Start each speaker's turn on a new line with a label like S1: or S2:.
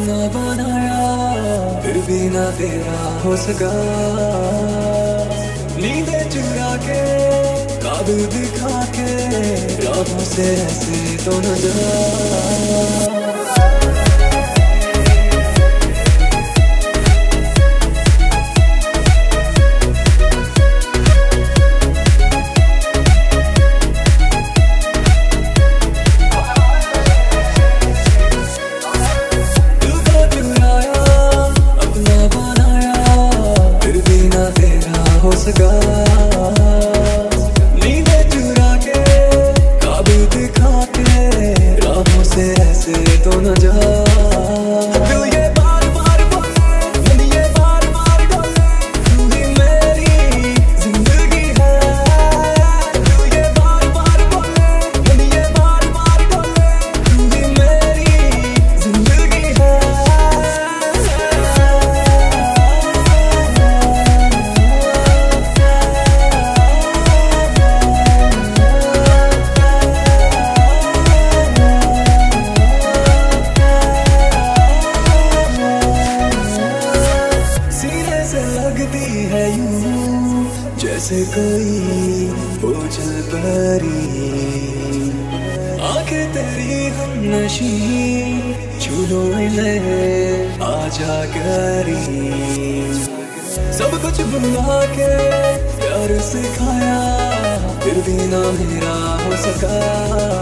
S1: अपना बनाया फिर भी ना तेरा हो सका। नींदें चुरा के काबू दिखा के राहों से ऐसे तो न जा। नींदें चुरा के काबू दिखा के राहों से ऐसे तो न जा। दिल ये बार बार बोले, मन ये बार बार डोले, तू ही मेरी जिंदगी है। दिल ये बार बार बोले, मन ये बार बार डोले, तू ही मेरी जिंदगी है। लगती है यूं जैसे कोई बोझल परी, आंखें तेरी हम नशी छू लो इन्हें आजा करी। सब कुछ भुला के प्यार सिखाया फिर भी ना मेरा हो सका।